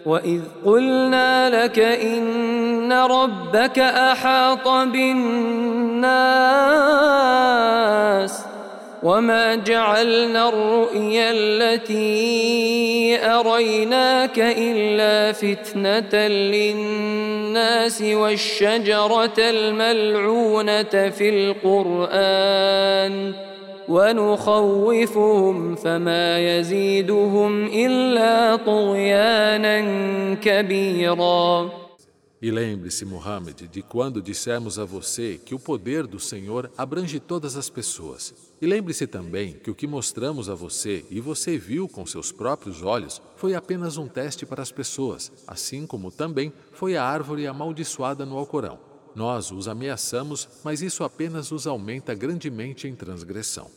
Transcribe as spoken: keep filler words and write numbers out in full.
وإذ قلنا لك إن ربك أحاط بالناس وما جعلنا الرؤيا التي أريناك إلا فتنة للناس والشجرة الملعونة في القرآن ونخوفهم فما يزيدهم إلا طغيانا كبيرا. E lembre-se, Muhammad, de quando dissemos a você que o poder do Senhor abrange todas as pessoas. E lembre-se também que o que mostramos a você e você viu com seus próprios olhos foi apenas um teste para as pessoas, assim como também foi a árvore amaldiçoada no Alcorão. Nós os ameaçamos, mas isso apenas os aumenta grandemente em transgressão.